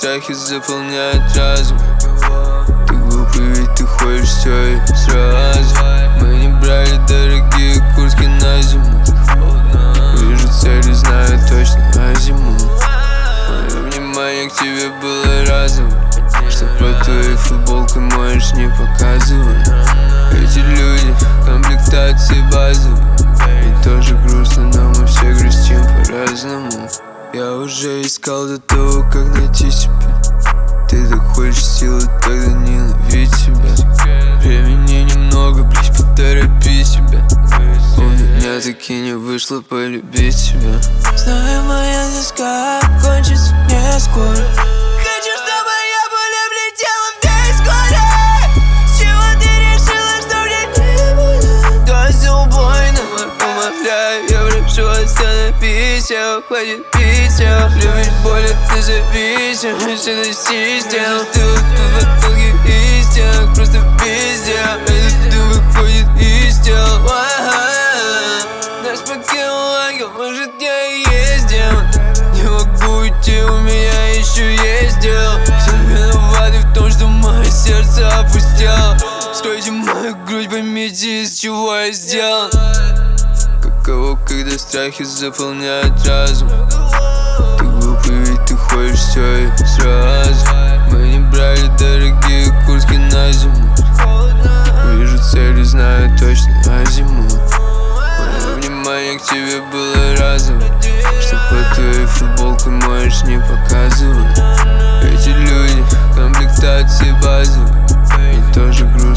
страхи заполняют разум. Ты глупый, ведь ты хочешь все и сразу. Мы не брали дорогие куртки на зиму. Вижу цель и знаю точно на зиму. Мое внимание к тебе было разовым, что под твоей футболкой можешь не показывать. Эти люди комплектации базовые. И тоже грустно, но мы все грустим по-разному. Я уже искал до того, как найти себя. Ты так хочешь силы, тогда ненавидь себя. Времени немного, блядь, поторопи себя. У меня таки не вышло полюбить себя. Знаю, моя тоска кончится не скоро. Хочу, чтобы я более влетела весь город. С чего ты решила, что мне не больно? Дождь убойно, умоляю, я прошу, остановись. Хватит пить, любишь боль, ты зависим. Все систем, ты тут в итоге истин. Просто везде, этот ты выходит из тел. Нас покинул ангел, может я и есть демон. Не могу уйти, у меня еще есть дело. Кто виноват в том, что мое сердце опустело? Скройте мою грудь, поймите, из чего я сделан. Каково, когда страхи заполняют разум. Ты глупый, ведь ты хочешь все и сразу. Мы не брали дорогие куртки на зиму. Вижу цель и знаю точно на зиму. Мое внимание к тебе было разовым, что под твоей футболкой можешь не показывать. Эти люди комплектации базовые. И тоже грустно.